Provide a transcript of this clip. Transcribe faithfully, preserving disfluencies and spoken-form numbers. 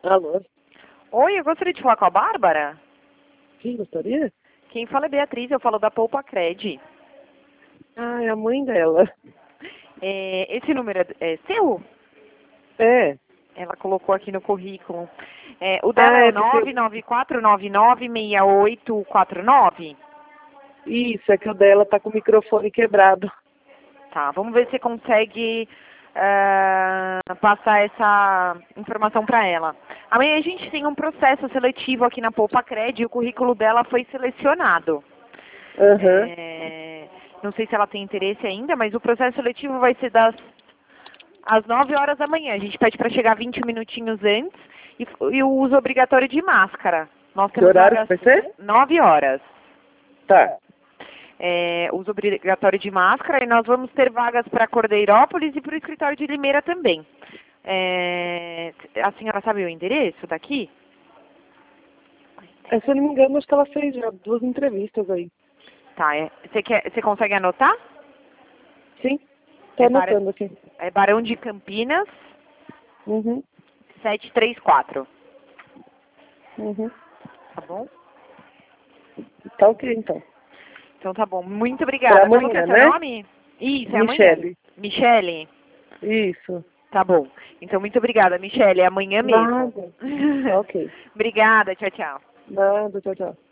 Alô? Oi, eu gostaria de falar com a Bárbara. Quem gostaria? Quem fala é Beatriz, eu falo da Poupa Cred. Ah, é a mãe dela. É, esse número é, é seu? É. Ela colocou aqui no currículo. É, o dela Ah, é o é porque... nove nove quatro nove nove seis oito quatro nove? Isso, é que o dela tá com o microfone quebrado. Tá, vamos ver se você consegue ah, passar essa informação para ela. Amanhã a gente tem um processo seletivo aqui na Poupa Cred e o currículo dela foi selecionado. Aham. É, não sei se ela tem interesse ainda, mas o processo seletivo vai ser das às nove horas da manhã. A gente pede para chegar vinte minutinhos antes e, e o uso obrigatório de máscara. Nós Que temos horário vagas que vai ser? nove horas. Tá. É, uso obrigatório de máscara e nós vamos ter vagas para Cordeirópolis e para o escritório de Limeira também. É, a senhora sabe o endereço daqui? É, se eu não me engano, acho que ela fez já duas entrevistas aí. Tá, é, você, quer, você consegue anotar? Sim. Tô É, Bar- anotando aqui. é Barão de Campinas, Uhum. setecentos e trinta e quatro. Uhum. Tá bom? Tá ok, então. Então tá bom. Muito Pra obrigada. Como que é amanhã, seu né? nome? Isso, é amanhã. Michele. Michele? Isso. Tá bom. Então, muito obrigada, Michele. É amanhã mesmo. Nada. Tá ok. Obrigada. Tchau, tchau. Nada, tchau, tchau.